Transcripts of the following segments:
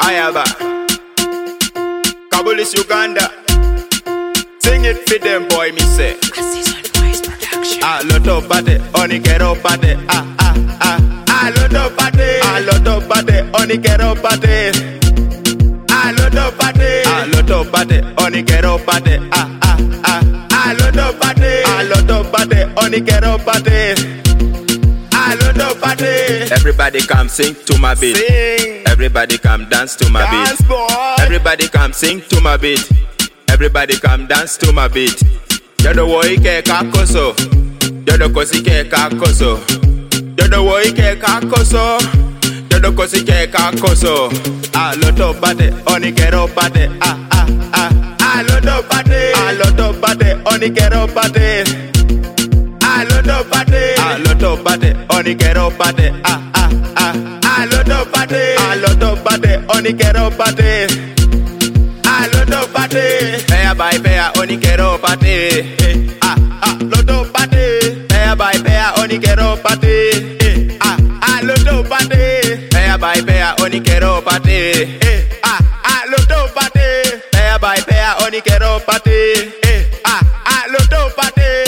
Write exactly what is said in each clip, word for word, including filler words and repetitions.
Ayaba, Kabulis, Uganda. Sing it for them, boy, me say. Ah, lot of body, only get up body. Ah, ah, ah. Ah, lot of body, ah, lot of body, only get up body. Ah, lot of body, ah, lot of body, only get up body. Ah, ah, ah. Ah, lot of body, ah, lot of body, only get up body. Ah, lot of body. Everybody come sing to my beat. Sing. Everybody come dance to my dance, beat. Boy. Everybody come sing to my beat. Everybody come dance to my beat. Yodo wo ike kakoso. Yodo kosi ke kakoso. Yodo wo ike kakoso. Yodo kosi ke kakoso. Ah, lot of body, only get up body. Ah, ah, ah. Ah, lot of body. Ah, lot of body, only get up body. Ah, lot of body. Ah, lot of body, only get up body. Ah, ah, ah. Ah, lot of body. Ah, lot of body, only get up body. Ah, lot of body. Paya by paya, only get up body. Ah, ah, lot of body. Paya by paya, only get up body. Ah, ah, lot of body. Paya by paya, only get up body. Ah, ah, lot of body. Paya by paya, only get up body. Ah, ah, lot of body.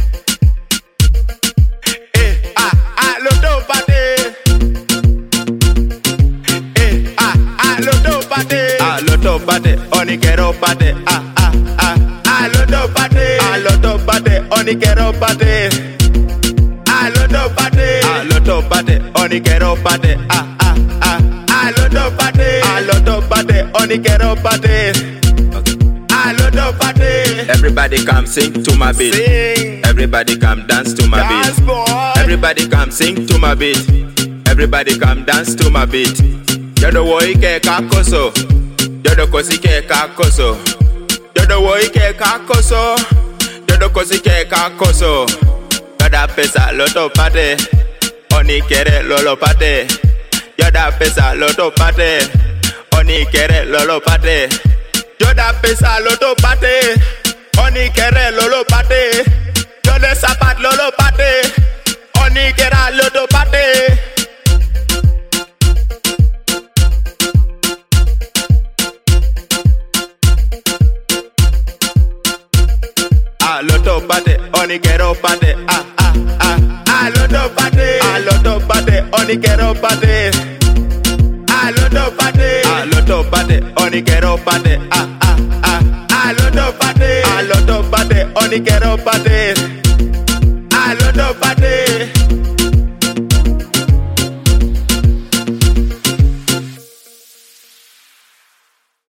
Ah, ah, lot of body. Ah, ah, lot of body. Ah, lot of body, only get up body. Ah, ah, ah. Ah, lot of body. Ah, lot of body, only get up body. Ah, lot of body. Ah, lot of body, only get up body. Ah, ah, ah. Ah, lot of body. Ah, lot of body, only get up body. Ah, lot of body. Everybody come sing to my beat. Sing. Everybody come dance to my dance, beat. Boy. Everybody come sing to my beat. Everybody come dance to my beat. Yodo wo ike kakoso. Yodo kosi ke kakoso. Yodo wo ike kakoso. Yodo kosi ke kakoso. Yoda pesa loto pate. Oni kere lolo pate. Yoda pesa loto pate. Oni kere lolo pate. Yoda pesa loto pate. Oni kere lolo pate. Yoda sapat lolo pate. Oni kera loto pate. Ah, lot of body, only get up body. Ah, ah, ah. Ah, lot of body. Ah, lot of body, only get up body. Ah, lot of body. Ah, lot of body, only get up body. Ah, ah, ah. Ah, lot of body. Ah, lot of body, only get up body.